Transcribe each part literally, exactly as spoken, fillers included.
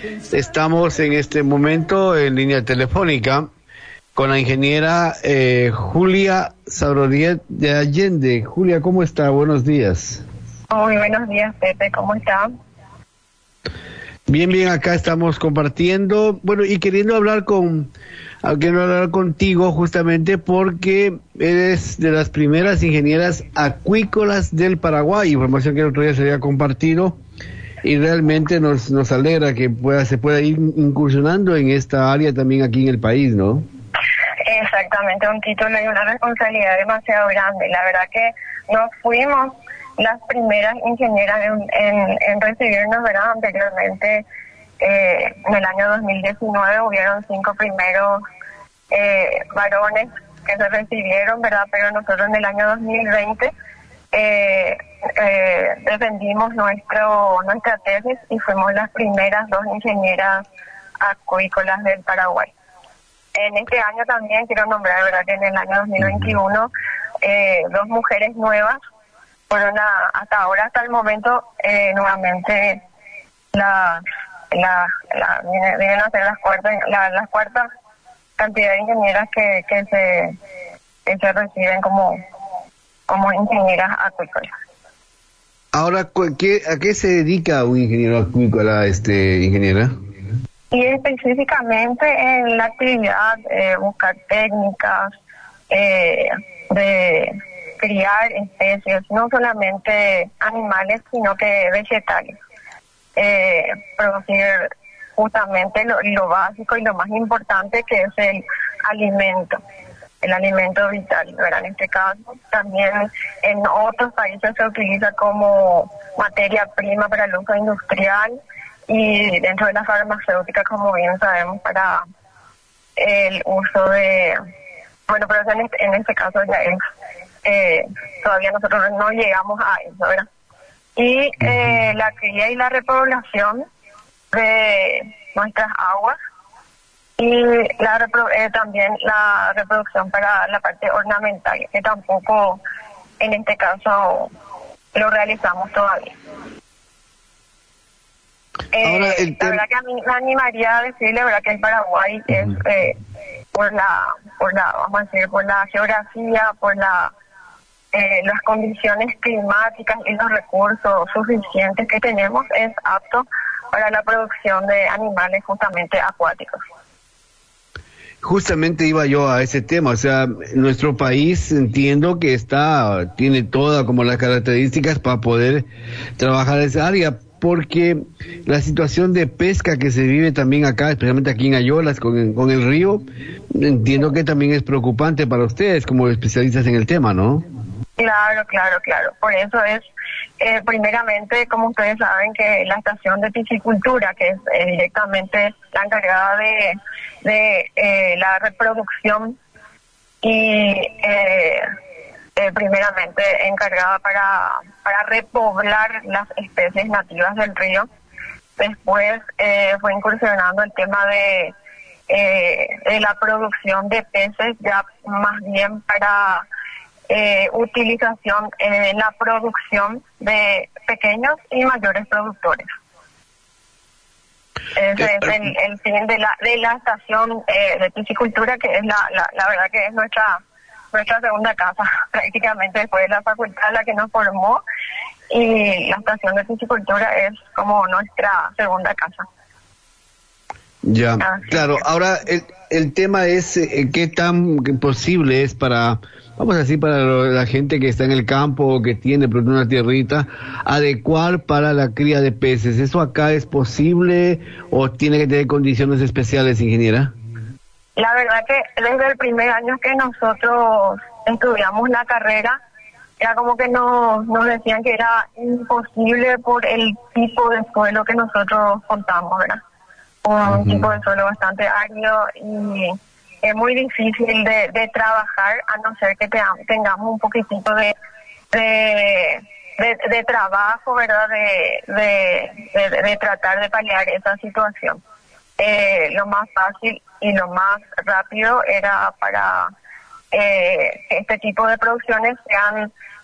Estamos en este momento en línea telefónica con la ingeniera eh, Julia Sabrodiet de Allende. Julia, ¿cómo está? Buenos días. Muy buenos días, Pepe, ¿cómo está? Bien, bien, acá estamos compartiendo, bueno, y queriendo hablar con, queriendo hablar contigo justamente porque eres de las primeras ingenieras acuícolas del Paraguay, información que el otro día se había compartido, y realmente nos, nos alegra que pueda, se pueda ir incursionando en esta área también aquí en el país, ¿no? Exactamente, un título y una responsabilidad demasiado grande. La verdad que nos fuimos las primeras ingenieras en, en, en recibirnos, ¿verdad? Anteriormente, eh, en el año dos mil diecinueve hubieron cinco primeros eh, varones que se recibieron, ¿verdad? Pero nosotros en el año dos mil veinte eh, eh, defendimos nuestro nuestra tesis y fuimos las primeras dos ingenieras acuícolas del Paraguay. En este año también quiero nombrar, ¿verdad? Que en el año dos mil veintiuno eh, dos mujeres nuevas fueron a, hasta ahora, hasta el momento, eh, nuevamente la, la, la, vienen a ser las cuartas, la, las cuartas cantidad de ingenieras que, que se que se reciben como, como ingenieras acuícolas. Ahora, ¿qué, ¿a qué se dedica un ingeniero acuícola, este, ingeniera? Y específicamente en la actividad, eh, buscar técnicas eh, de criar especies, no solamente animales, sino que vegetales. Eh, producir justamente lo, lo básico y lo más importante, que es el alimento, el alimento vital, ¿verdad? En este caso, también en otros países se utiliza como materia prima para el uso industrial y dentro de la farmacéutica, como bien sabemos, para el uso de... Bueno, pero en este, en este caso ya es... Eh, todavía nosotros no llegamos a eso, ¿verdad? Y eh, la cría y la repoblación de nuestras aguas y la repro eh, también la reproducción para la parte ornamental, que tampoco en este caso lo realizamos todavía. Eh, Ahora, el la verdad que a mí me animaría a decirle, verdad, que el Paraguay uh-huh. es eh, por la, por la, vamos a decir, por la geografía, por la eh, las condiciones climáticas y los recursos suficientes que tenemos, es apto para la producción de animales justamente acuáticos. Justamente iba yo a ese tema, o sea, nuestro país entiendo que está, tiene todas como las características para poder trabajar esa área, porque la situación de pesca que se vive también acá, especialmente aquí en Ayolas con el, con el río, entiendo que también es preocupante para ustedes como especialistas en el tema, ¿no? Claro, claro, claro. Por eso es, eh, primeramente, como ustedes saben, que la estación de piscicultura, que es eh, directamente la encargada de, de eh, la reproducción y eh, eh, primeramente encargada para, para repoblar las especies nativas del río. Después eh, fue incursionando el tema de, eh, de la producción de peces, ya más bien para Eh, utilización en eh, la producción de pequeños y mayores productores. Ese es el, el fin de la de la estación eh, de piscicultura, que es la, la la verdad que es nuestra nuestra segunda casa, prácticamente después de la facultad, la que nos formó, y la estación de piscicultura es como nuestra segunda casa. Ya, Así claro, es. Ahora el, el tema es eh, qué tan posible es para, vamos a decir, para la gente que está en el campo o que tiene por una tierrita, adecuar para la cría de peces. ¿Eso acá es posible o tiene que tener condiciones especiales, ingeniera? La verdad que desde el primer año que nosotros estudiamos la carrera, era como que nos, nos decían que era imposible por el tipo de suelo que nosotros contamos, ¿verdad? Un uh-huh. tipo de suelo bastante árido y es muy difícil de, de trabajar, a no ser que te, tengamos un poquitito de de, de, de trabajo, ¿verdad? De, de, de, de tratar de paliar esa situación. Eh, lo más fácil y lo más rápido era para eh, este tipo de producciones sean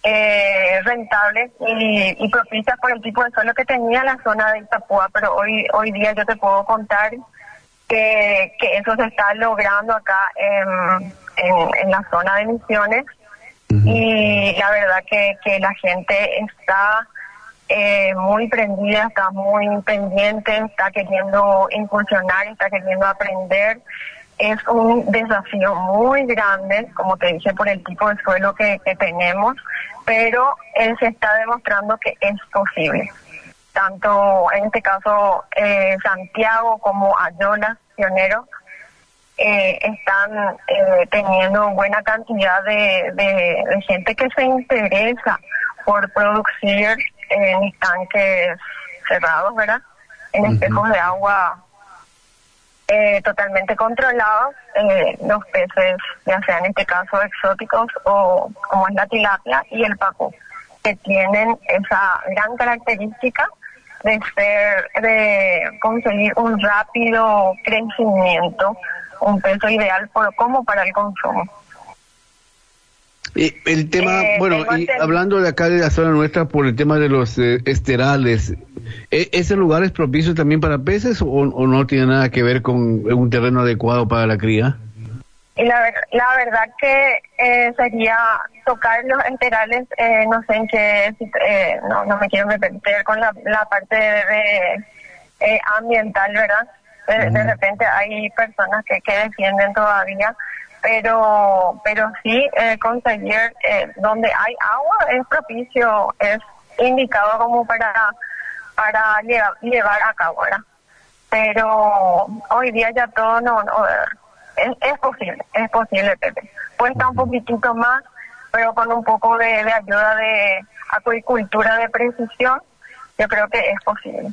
eh, rentables y, y propicias por el tipo de suelo que tenía la zona de Itapúa, pero hoy hoy día yo te puedo contar que, que eso se está logrando acá en, en, en la zona de Misiones. Uh-huh. Y la verdad que, que la gente está eh, muy prendida, está muy pendiente, está queriendo incursionar, está queriendo aprender. Es un desafío muy grande, como te dije, por el tipo de suelo que, que tenemos, pero eh, se está demostrando que es posible. Tanto en este caso eh, Santiago como Ayolas, Pionero, eh, están eh, teniendo buena cantidad de, de, de gente que se interesa por producir en estanques cerrados, ¿verdad? En uh-huh. espejos de agua eh, totalmente controlados, eh, los peces, ya sea en este caso exóticos o como es la tilapia y el pacu, que tienen esa gran característica de ser, de conseguir un rápido crecimiento, un peso ideal por, como para el consumo. Y el tema, eh, bueno, y hablando de acá de la zona nuestra por el tema de los eh, esterales, ¿e- ¿ese lugar es propicio también para peces o, o no tiene nada que ver con un terreno adecuado para la cría? Y la, la verdad que eh, sería tocar los esterales, eh, no sé en qué, eh, no, no me quiero meter con la, la parte de, de eh, ambiental, ¿verdad? De, uh-huh. de repente hay personas que, que defienden todavía, pero pero sí eh, conseguir eh, donde hay agua es propicio, es indicado como para para llevar, llevar a cabo, ¿verdad? Pero hoy día ya todo no, no es, es posible, es posible, Pepe. Cuesta un poquitito más, pero con un poco de, de ayuda de acuicultura de precisión, yo creo que es posible.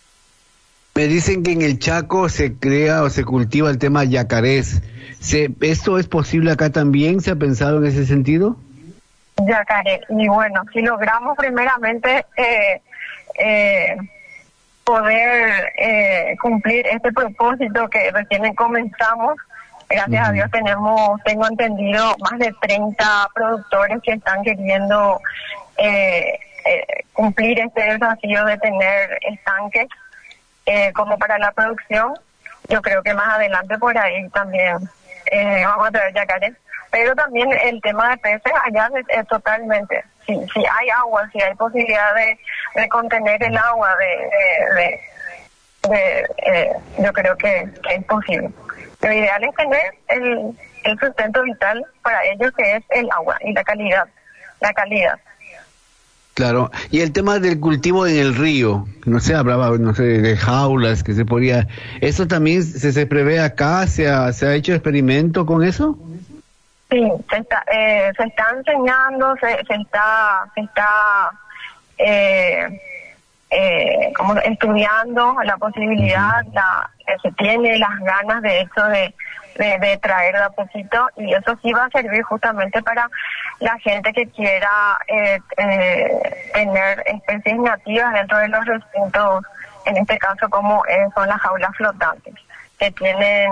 Me dicen que en el Chaco se crea o se cultiva el tema yacarés. ¿Se, ¿Esto es posible acá también? ¿Se ha pensado en ese sentido? Yacaré. Y bueno, si logramos primeramente eh, eh, poder eh, cumplir este propósito que recién comenzamos, gracias uh-huh. a Dios tenemos, tengo entendido, más de treinta productores que están queriendo eh, eh, cumplir este desafío de tener estanques Eh, como para la producción. Yo creo que más adelante por ahí también eh, vamos a tener yacarés, pero también el tema de peces allá es, es totalmente, si, si hay agua, si hay posibilidad de, de contener el agua, de, de, de, de eh, yo creo que, que es posible. Lo ideal es tener el, el sustento vital para ellos, que es el agua y la calidad, la calidad. Claro, y el tema del cultivo en el río, no sé, hablaba, no sé, de jaulas que se podía, ¿eso también se, se prevé acá? ¿Se ha, se ha hecho experimento con eso? Sí, se está, eh, se está enseñando, se, se está, se está, eh, eh, como estudiando la posibilidad, uh-huh. la, eh, se tiene las ganas de hecho de, de, de traer de a poquito, y eso sí va a servir justamente para la gente que quiera eh, eh, tener especies nativas dentro de los recintos, en este caso como eh, son las jaulas flotantes, que tienen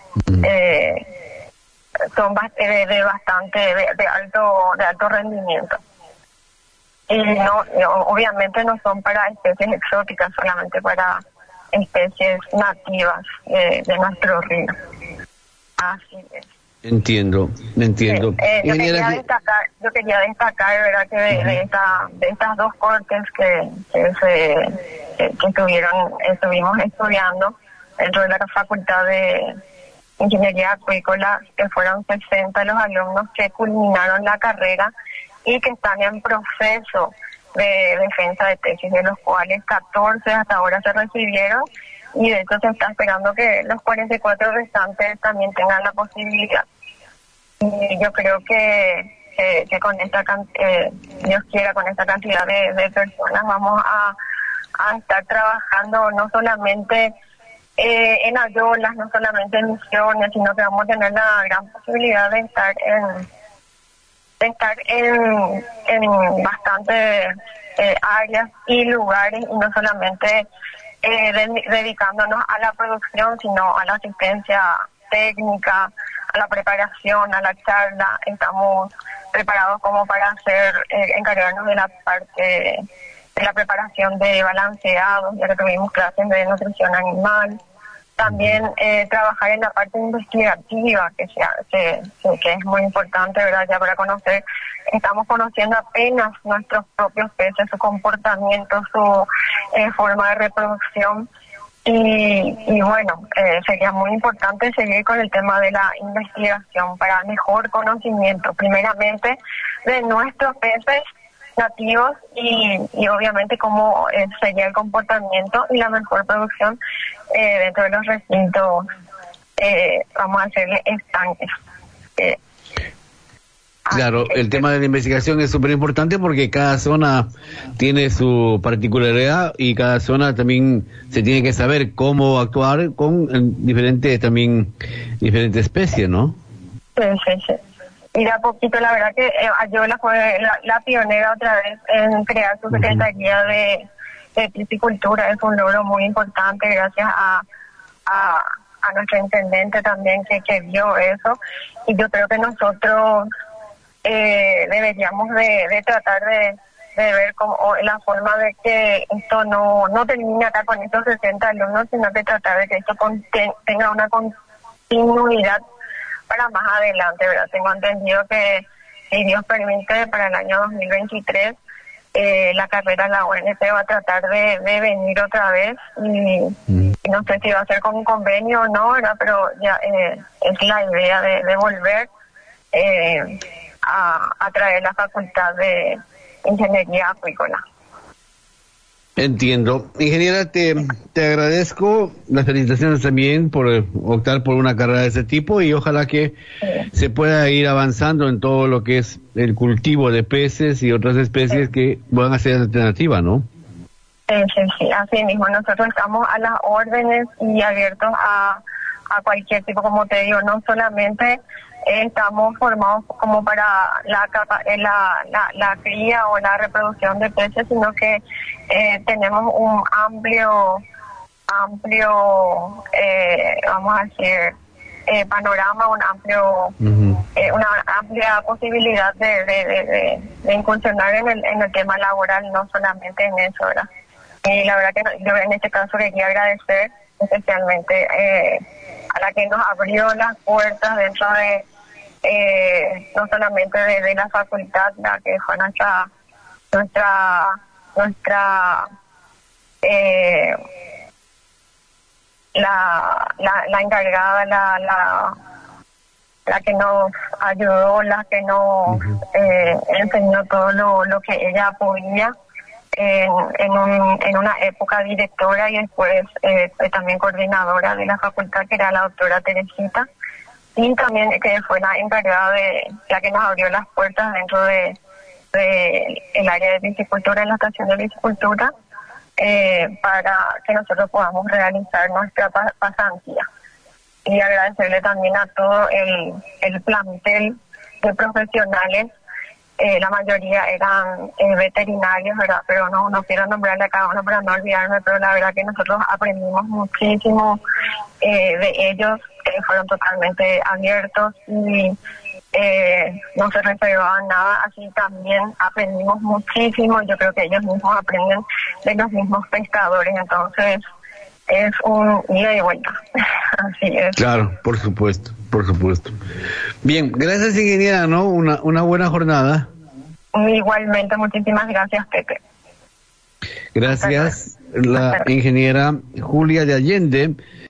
eh, son de, de bastante de, de alto de alto rendimiento, y no, no obviamente no son para especies exóticas, solamente para especies nativas de, de nuestro río. Así es. Entiendo, entiendo. Sí, eh, yo, quería destacar, yo quería destacar, verdad, que de, uh-huh. de, esta, de estas dos cortes que, que se que, que estuvieron, estuvimos estudiando dentro de la Facultad de Ingeniería Acuícola, que fueron sesenta los alumnos que culminaron la carrera y que están en proceso de defensa de tesis, de los cuales catorce hasta ahora se recibieron, y de hecho se está esperando que los cuarenta y cuatro restantes también tengan la posibilidad. Y yo creo que, que, que con esta eh, Dios quiera, con esta cantidad de, de personas vamos a, a estar trabajando no solamente eh, en Ayolas, no solamente en Misiones, sino que vamos a tener la gran posibilidad de estar en de estar en, en bastantes eh, áreas y lugares, y no solamente Eh, de, dedicándonos a la producción, sino a la asistencia técnica, a la preparación, a la charla. Estamos preparados como para hacer, eh, encargarnos de la parte de la preparación de balanceados, ya que tuvimos clases de nutrición animal. También eh, trabajar en la parte investigativa, que, sea, que, que es muy importante, ¿verdad? Ya para conocer, estamos conociendo apenas nuestros propios peces, su comportamiento, su eh, forma de reproducción. Y, y bueno, eh, sería muy importante seguir con el tema de la investigación para mejor conocimiento, primeramente de nuestros peces nativos y, y obviamente cómo eh, sería el comportamiento y la mejor producción eh, dentro de los recintos, eh, vamos a hacerle estanques. Eh, Claro, el tema de la investigación es súper importante porque cada zona tiene su particularidad y cada zona también se tiene que saber cómo actuar con eh, diferentes también diferentes especies, ¿no? Sí, sí, sí. Y de a poquito, la verdad que eh, Ayola fue la, la pionera otra vez en crear su Secretaría uh-huh. de, de Piscicultura. Es un logro muy importante gracias a, a, a nuestro intendente también que, que vio eso. Y yo creo que nosotros eh, deberíamos de, de tratar de, de ver como la forma de que esto no, no termine acá con estos sesenta alumnos, sino que tratar de que esto conten, tenga una continuidad para más adelante, ¿verdad? Tengo entendido que, si Dios permite, para el año dos mil veintitrés, eh, la carrera, la O N P va a tratar de, de venir otra vez y, mm. y no sé si va a ser con un convenio o no, ¿verdad? Pero ya eh, es la idea de, de volver eh, a, a traer la facultad de Ingeniería Acuícola. Entiendo. Ingeniera, te, te agradezco las felicitaciones también por optar por una carrera de ese tipo y ojalá que sí. se pueda ir avanzando en todo lo que es el cultivo de peces y otras especies sí. que van a ser alternativa, ¿no? Sí, sí, sí, así mismo. Nosotros estamos a las órdenes y abiertos a, a cualquier tipo, como te digo, no solamente estamos formados como para la, la, la, la cría o la reproducción de peces, sino que eh, tenemos un amplio, amplio, eh, vamos a decir, eh, panorama, un amplio, uh-huh. eh, una amplia posibilidad de, de, de, de, de incursionar en el, en el tema laboral, no solamente en eso, ¿verdad? Y la verdad que yo en este caso quería agradecer especialmente eh, a la que nos abrió las puertas dentro de Eh, no solamente de, de la facultad, la que fue nuestra nuestra nuestra eh, la, la la encargada, la la la que nos ayudó, la que nos uh-huh. eh, enseñó todo lo, lo que ella podía en, en, un, en una época directora y después eh, también coordinadora de la facultad, que era la doctora Teresita. Y también que fue la encargada de la que nos abrió las puertas dentro de, de el área de piscicultura, en la estación de piscicultura, eh, para que nosotros podamos realizar nuestra pa- pasantía. Y agradecerle también a todo el, el plantel de profesionales, eh, la mayoría eran eh, veterinarios, ¿verdad? Pero no, no quiero nombrarle a cada uno para no olvidarme, pero la verdad que nosotros aprendimos muchísimo eh, de ellos, que fueron totalmente abiertos y eh, no se reservaban nada, así también aprendimos muchísimo. Yo creo que ellos mismos aprenden de los mismos pescadores, entonces es un ida y vuelta. Así es. Claro, por supuesto, por supuesto. Bien, gracias, ingeniera, ¿no? Una, una buena jornada. Igualmente, muchísimas gracias, Pepe. Gracias, la ingeniera Julia de Allende.